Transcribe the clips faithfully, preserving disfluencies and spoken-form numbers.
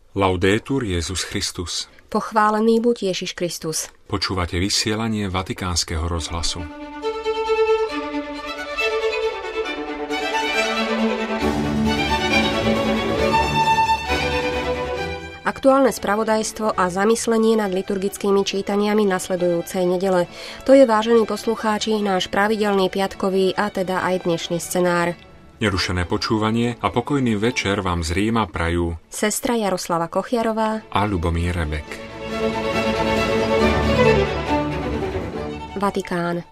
Laudetur Jesus Christus. Pochválený buď Ježiš Kristus. Počúvate vysielanie Vatikánskeho rozhlasu. Aktuálne spravodajstvo a zamyslenie nad liturgickými čítaniami nasledujúcej nedele. To je, vážení poslucháči, náš pravidelný piatkový a teda aj dnešný scenár. Nerušené počúvanie a pokojný večer vám z Ríma prajú sestra Jaroslava Kochiarová a Ľubomír Rebek. Vatikán.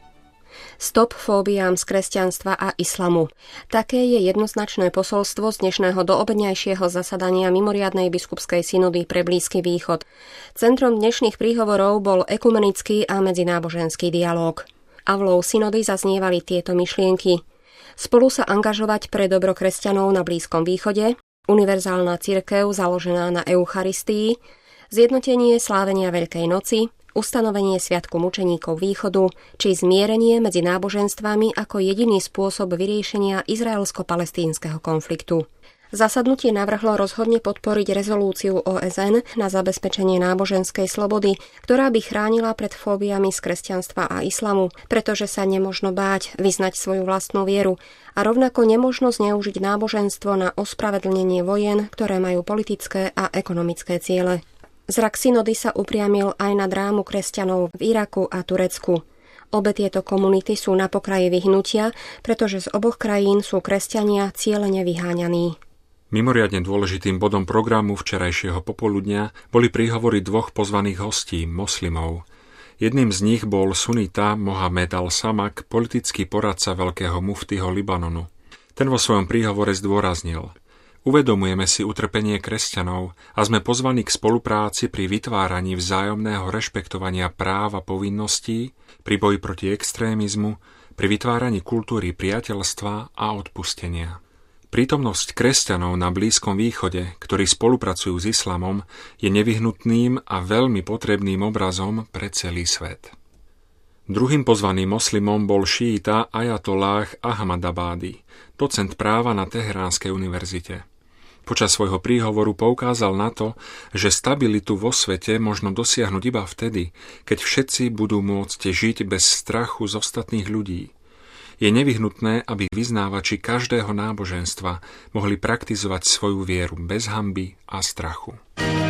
Stop fóbiám z kresťanstva a islamu. Také je jednoznačné posolstvo z dnešného doobedňajšieho zasadania mimoriadnej biskupskej synody pre Blízky východ. Centrom dnešných príhovorov bol ekumenický a medzináboženský dialóg. Avlou synody zaznievali tieto myšlienky. Spolu sa angažovať pre dobro kresťanov na Blízkom východe, univerzálna cirkev založená na Eucharistii, zjednotenie slávenia Veľkej noci, ustanovenie sviatku mučeníkov východu či zmierenie medzi náboženstvami ako jediný spôsob vyriešenia izraelsko-palestínskeho konfliktu. Zasadnutie navrhlo rozhodne podporiť rezolúciu ó es en na zabezpečenie náboženskej slobody, ktorá by chránila pred fóbiami z kresťanstva a islamu, pretože sa nemožno báť vyznať svoju vlastnú vieru a rovnako nemožno zneužiť náboženstvo na ospravedlnenie vojen, ktoré majú politické a ekonomické ciele. Zrak synody sa upriamil aj na drámu kresťanov v Iraku a Turecku. Obe tieto komunity sú na pokraji vyhnutia, pretože z oboch krajín sú kresťania cielene vyháňaní. Mimoriadne dôležitým bodom programu včerajšieho popoludňa boli príhovory dvoch pozvaných hostí, moslimov. Jedným z nich bol sunita Mohamed al-Samak, politický poradca veľkého muftiho Libanonu. Ten vo svojom príhovore zdôraznil: Uvedomujeme si utrpenie kresťanov a sme pozvaní k spolupráci pri vytváraní vzájomného rešpektovania práv a povinností, pri boji proti extrémizmu, pri vytváraní kultúry priateľstva a odpustenia. Prítomnosť kresťanov na Blízkom východe, ktorí spolupracujú s islamom, je nevyhnutným a veľmi potrebným obrazom pre celý svet. Druhým pozvaným moslimom bol šíita Ajatolláh Ahmadabádi, docent práva na Teheránskej univerzite. Počas svojho príhovoru poukázal na to, že stabilitu vo svete možno dosiahnuť iba vtedy, keď všetci budú môcť žiť bez strachu z ostatných ľudí. Je nevyhnutné, aby vyznávači každého náboženstva mohli praktizovať svoju vieru bez hanby a strachu.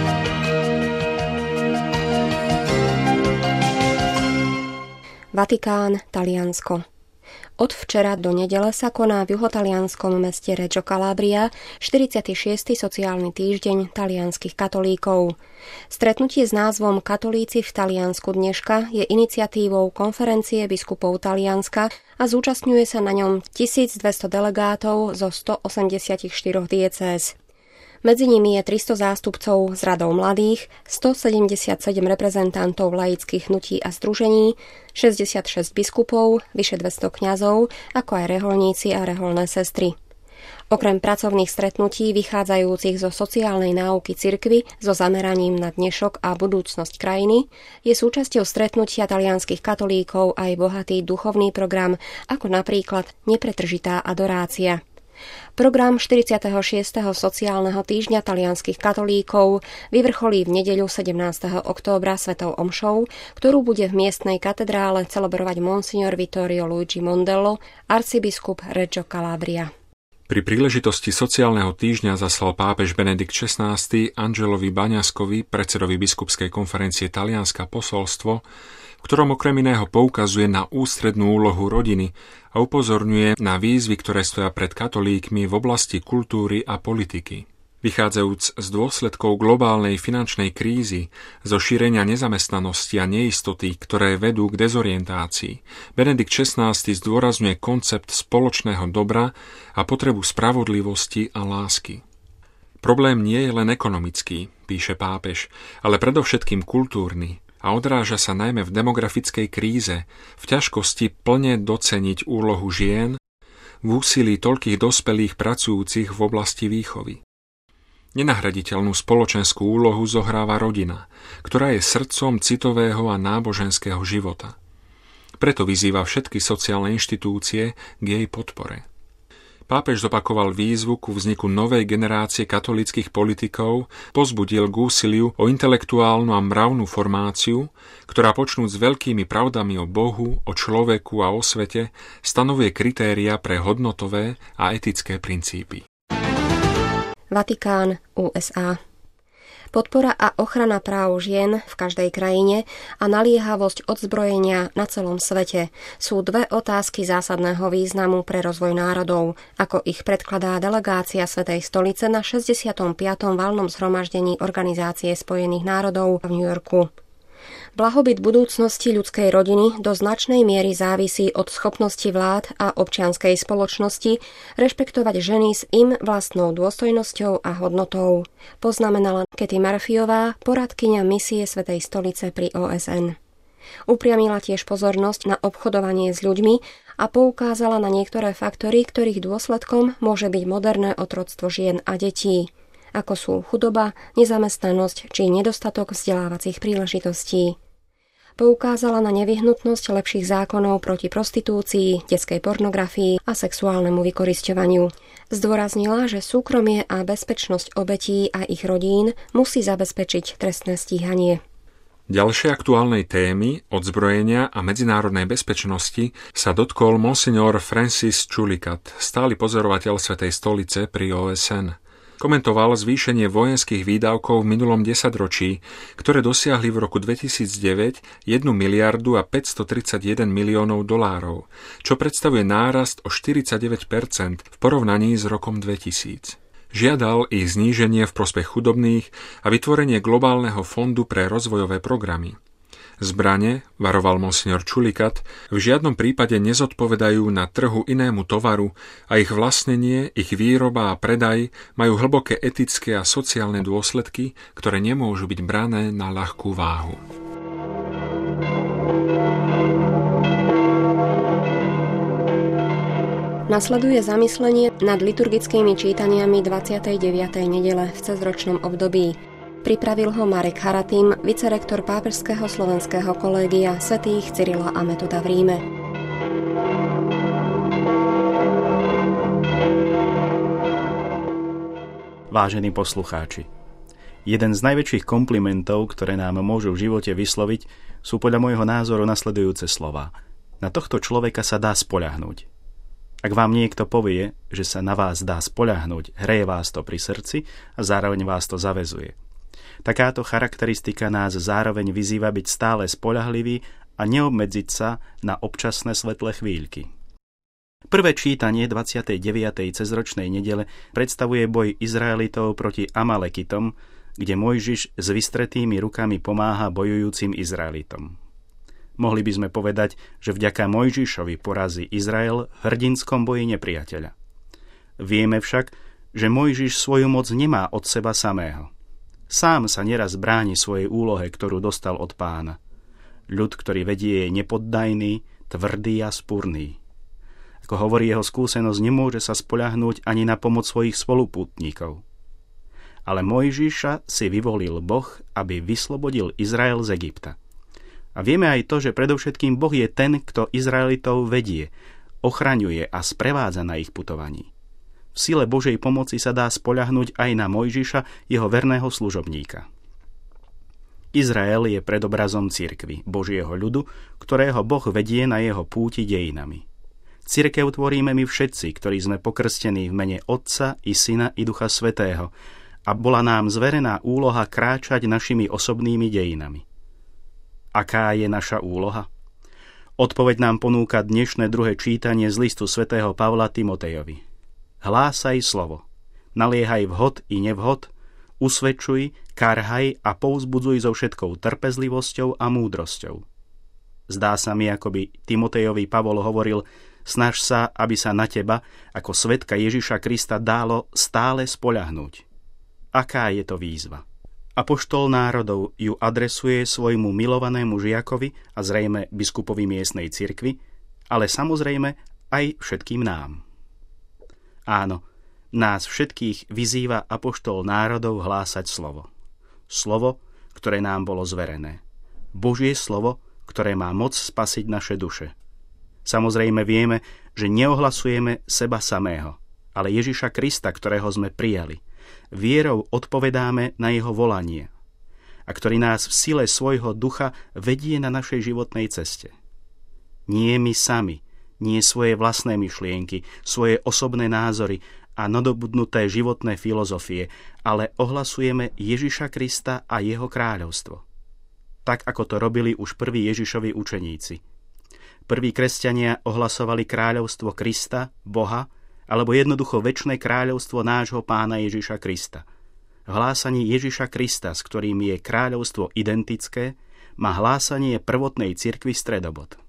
Vatikán, Taliansko. Od včera do nedele sa koná v juhotalianskom meste Reggio Calabria štyridsiaty šiesty sociálny týždeň talianskych katolíkov. Stretnutie s názvom Katolíci v Taliansku dneška je iniciatívou Konferencie biskupov Talianska a zúčastňuje sa na ňom tisícdvesto delegátov zo stoosemdesiatštyri diecéz. Medzi nimi je tristo zástupcov z radov mladých, stosedemdesiatsedem reprezentantov laických hnutí a združení, šesťdesiatšesť biskupov, vyše dvesto kňazov, ako aj reholníci a reholné sestry. Okrem pracovných stretnutí vychádzajúcich zo sociálnej náuky cirkvi so zameraním na dnešok a budúcnosť krajiny je súčasťou stretnutia talianskych katolíkov aj bohatý duchovný program, ako napríklad nepretržitá adorácia. Program štyridsiateho šiesteho sociálneho týždňa talianskych katolíkov vyvrcholí v nedeľu sedemnásteho októbra svetou omšou, ktorú bude v miestnej katedrále celebrovať monsignor Vittorio Luigi Mondello, arcibiskup Reggio Calabria. Pri príležitosti sociálneho týždňa zaslal pápež Benedikt šestnásty Angelovi Baňaskovi, predsedovi biskupskej konferencie Talianska, posolstvo, v ktorom okrem iného poukazuje na ústrednú úlohu rodiny a upozorňuje na výzvy, ktoré stoja pred katolíkmi v oblasti kultúry a politiky. Vychádzajúc z dôsledkov globálnej finančnej krízy, zo šírenia nezamestnanosti a neistoty, ktoré vedú k dezorientácii, Benedikt šestnásty zdôrazňuje koncept spoločného dobra a potrebu spravodlivosti a lásky. Problém nie je len ekonomický, píše pápež, ale predovšetkým kultúrny a odráža sa najmä v demografickej kríze, v ťažkosti plne doceniť úlohu žien, v úsilí toľkých dospelých pracujúcich v oblasti výchovy. Nenahraditeľnú spoločenskú úlohu zohráva rodina, ktorá je srdcom citového a náboženského života. Preto vyzýva všetky sociálne inštitúcie k jej podpore. pápež zopakoval výzvu ku vzniku novej generácie katolíckych politikov, pozbudil k úsiliu o intelektuálnu a mravnú formáciu, ktorá počnúc s veľkými pravdami o Bohu, o človeku a o svete, stanovuje kritéria pre hodnotové a etické princípy. Vatikán, ú es á. Podpora a ochrana práv žien v každej krajine a naliehavosť odzbrojenia na celom svete sú dve otázky zásadného významu pre rozvoj národov, ako ich predkladá delegácia Svätej stolice na šesťdesiatom piatom valnom zhromaždení Organizácie spojených národov v New Yorku. Blahobyt budúcnosti ľudskej rodiny do značnej miery závisí od schopnosti vlád a občianskej spoločnosti rešpektovať ženy s im vlastnou dôstojnosťou a hodnotou, poznamenala Kathy Murphyová, poradkyňa misie Svätej stolice pri ó es en. Upriamila tiež pozornosť na obchodovanie s ľuďmi a poukázala na niektoré faktory, ktorých dôsledkom môže byť moderné otroctvo žien a detí, ako sú chudoba, nezamestnanosť či nedostatok vzdelávacích príležitostí. Poukázala na nevyhnutnosť lepších zákonov proti prostitúcii, detskej pornografii a sexuálnemu vykorisťovaniu. Zdôraznila, že súkromie a bezpečnosť obetí a ich rodín musí zabezpečiť trestné stíhanie. Ďalšej aktuálnej témy, odzbrojenia a medzinárodnej bezpečnosti, sa dotkol monsignor Francis Chulikat, stály pozorovateľ Svätej stolice pri ó es en. Komentoval zvýšenie vojenských výdavkov v minulom desaťročí, ktoré dosiahli v roku dvetisícdeväť jednu miliardu a päťstotridsaťjeden miliónov dolárov, čo predstavuje nárast o štyridsaťdeväť percent v porovnaní s rokom dvetisíc. Žiadal ich zníženie v prospech chudobných a vytvorenie globálneho fondu pre rozvojové programy. Zbrane, varoval monsignor Chulikat, v žiadnom prípade nezodpovedajú na trhu inému tovaru a ich vlastnenie, ich výroba a predaj majú hlboké etické a sociálne dôsledky, ktoré nemôžu byť brané na ľahkú váhu. Nasleduje zamyslenie nad liturgickými čítaniami dvadsiatej deviatej nedele v cezročnom období. Pripravil ho Marek Haratim, vicerektor Pápežského slovenského kolégia svätých Cyrila a Metoda v Ríme. Vážení poslucháči, jeden z najväčších komplimentov, ktoré nám môžu v živote vysloviť, sú podľa môjho názoru nasledujúce slová. Na tohto človeka sa dá spoľahnúť. Ak vám niekto povie, že sa na vás dá spoľahnúť, hreje vás to pri srdci a zároveň vás to zaväzuje. Takáto charakteristika nás zároveň vyzýva byť stále spoľahlivý a neobmedziť sa na občasné svetlé chvíľky. Prvé čítanie dvadsiatej deviatej cezročnej nedele predstavuje boj Izraelitov proti Amalekitom, kde Mojžiš s vystretými rukami pomáha bojujúcim Izraelitom. Mohli by sme povedať, že vďaka Mojžišovi porazí Izrael v hrdinskom boji nepriateľa. Vieme však, že Mojžiš svoju moc nemá od seba samého. Sám sa neraz bráni svojej úlohe, ktorú dostal od Pána. Ľud, ktorý vedie, je nepoddajný, tvrdý a spúrny. Ako hovorí jeho skúsenosť, nemôže sa spoľahnúť ani na pomoc svojich spolupútnikov. Ale Mojžiša si vyvolil Boh, aby vyslobodil Izrael z Egypta. A vieme aj to, že predovšetkým Boh je ten, kto Izraelitov vedie, ochraňuje a sprevádza na ich putovaní. V sile Božej pomoci sa dá spoľahnúť aj na Mojžiša, jeho verného služobníka. Izrael je predobrazom cirkvi, Božieho ľudu, ktorého Boh vedie na jeho púti dejinami. Cirkev tvoríme my všetci, ktorí sme pokrstení v mene Otca i Syna i Ducha Svätého, a bola nám zverená úloha kráčať našimi osobnými dejinami. Aká je naša úloha? Odpoveď nám ponúka dnešné druhé čítanie z listu svätého Pavla Timotejovi. Hlásaj slovo, naliehaj vhod i nevhod, usvedčuj, karhaj a povzbudzuj so všetkou trpezlivosťou a múdrosťou. Zdá sa mi, ako by Timotejovi Pavol hovoril, snaž sa, aby sa na teba, ako svedka Ježiša Krista, dálo stále spoľahnúť. Aká je to výzva? Apoštol národov ju adresuje svojmu milovanému žiakovi a zrejme biskupovi miestnej cirkvi, ale samozrejme aj všetkým nám. Áno, nás všetkých vyzýva apoštol národov hlásať slovo. Slovo, ktoré nám bolo zverené. Božie slovo, ktoré má moc spasiť naše duše. Samozrejme vieme, že neohlasujeme seba samého, ale Ježiša Krista, ktorého sme prijali. Vierou odpovedáme na jeho volanie a ktorý nás v sile svojho ducha vedie na našej životnej ceste. Nie my sami, nie svoje vlastné myšlienky, svoje osobné názory a nadobudnuté životné filozofie, ale ohlasujeme Ježiša Krista a jeho kráľovstvo. Tak, ako to robili už prví Ježišovi učeníci. Prví kresťania ohlasovali kráľovstvo Krista, Boha, alebo jednoducho večné kráľovstvo nášho Pána Ježiša Krista. V hlásaní Ježiša Krista, s ktorým je kráľovstvo identické, má hlásanie prvotnej cirkvi stredobod.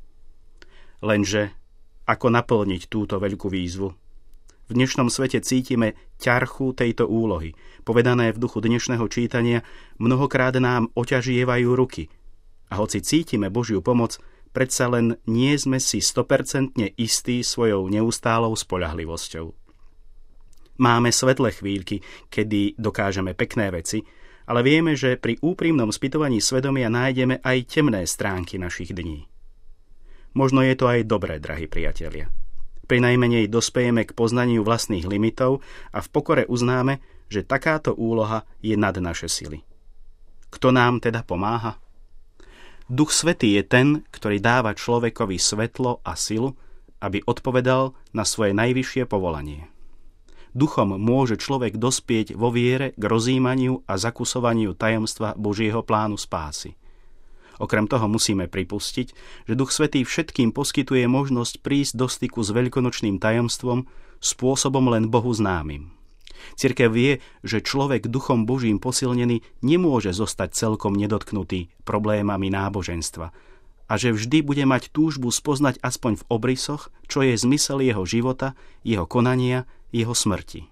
Lenže ako naplniť túto veľkú výzvu? V dnešnom svete cítime ťarchu tejto úlohy. Povedané v duchu dnešného čítania, mnohokrát nám oťažievajú ruky. A hoci cítime Božiu pomoc, predsa len nie sme si sto percent istí svojou neustálou spoľahlivosťou. Máme svetlé chvíľky, kedy dokážeme pekné veci, ale vieme, že pri úprimnom spytovaní svedomia nájdeme aj temné stránky našich dní. Možno je to aj dobré, drahí priatelia. Prinajmenej dospejeme k poznaniu vlastných limitov a v pokore uznáme, že takáto úloha je nad naše sily. Kto nám teda pomáha? Duch Svätý je ten, ktorý dáva človekovi svetlo a silu, aby odpovedal na svoje najvyššie povolanie. Duchom môže človek dospieť vo viere k rozjímaniu a zakusovaniu tajomstva Božieho plánu spásy. Okrem toho musíme pripustiť, že Duch Svätý všetkým poskytuje možnosť prísť do styku s veľkonočným tajomstvom spôsobom len Bohu známym. Cirkev vie, že človek Duchom Božím posilnený nemôže zostať celkom nedotknutý problémami náboženstva a že vždy bude mať túžbu spoznať aspoň v obrysoch, čo je zmysel jeho života, jeho konania, jeho smrti.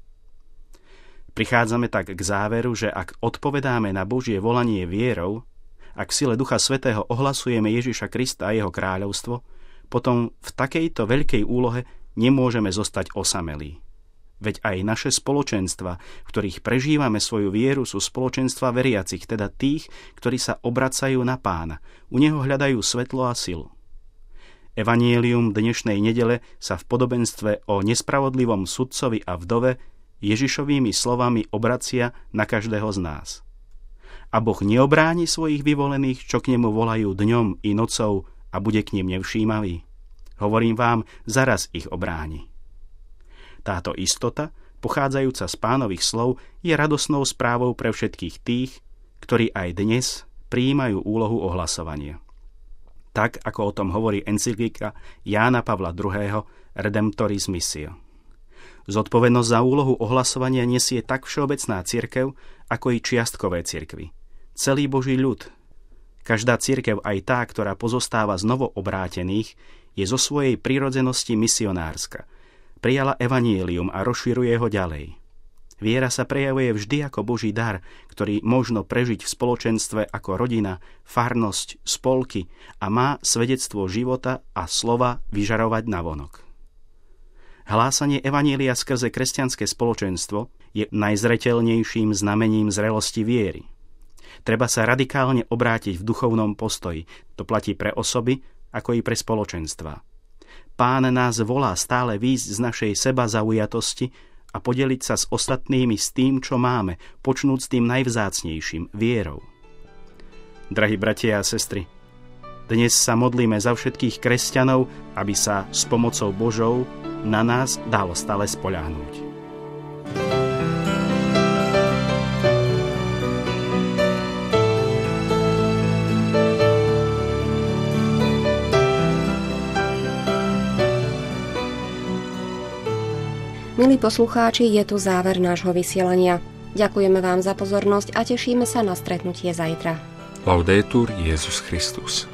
Prichádzame tak k záveru, že ak odpovedáme na Božie volanie vierou, ak sile Ducha Svätého ohlasujeme Ježiša Krista a jeho kráľovstvo, potom v takejto veľkej úlohe nemôžeme zostať osamelí. Veď aj naše spoločenstva, v ktorých prežívame svoju vieru, sú spoločenstva veriacich, teda tých, ktorí sa obracajú na Pána. U neho hľadajú svetlo a silu. Evanjelium dnešnej nedele sa v podobenstve o nespravodlivom sudcovi a vdove Ježišovými slovami obracia na každého z nás. A Boh neobráni svojich vyvolených, čo k nemu volajú dňom i nocou a bude k nim nevšímavý? Hovorím vám, zaraz ich obráni. Táto istota, pochádzajúca z Pánových slov, je radosnou správou pre všetkých tých, ktorí aj dnes prijímajú úlohu ohlasovania. Tak, ako o tom hovorí encyklika Jána Pavla druhého. Redemptoris Missio. Zodpovednosť za úlohu ohlasovania nesie tak všeobecná cirkev, ako i čiastkové cirkvi. Celý Boží ľud. Každá cirkev, aj tá, ktorá pozostáva z novoobrátených, je zo svojej prirodzenosti misionárska. Prijala evanjelium a rozširuje ho ďalej. Viera sa prejavuje vždy ako Boží dar, ktorý možno prežiť v spoločenstve ako rodina, farnosť, spolky a má svedectvo života a slova vyžarovať navonok. Hlásanie evanjelia skrze kresťanské spoločenstvo je najzreteľnejším znamením zrelosti viery. Treba sa radikálne obrátiť v duchovnom postoji. To platí pre osoby, ako i pre spoločenstva. Pán nás volá stále výjsť z našej sebazaujatosti a podeliť sa s ostatnými s tým, čo máme, počnúť s tým najvzácnejším, vierou. Drahí bratia a sestry, dnes sa modlíme za všetkých kresťanov, aby sa s pomocou Božou na nás dalo stále spoľahnúť. Milí poslucháči, je tu záver nášho vysielania. Ďakujeme vám za pozornosť a tešíme sa na stretnutie zajtra. Laudetur Jesus Christus.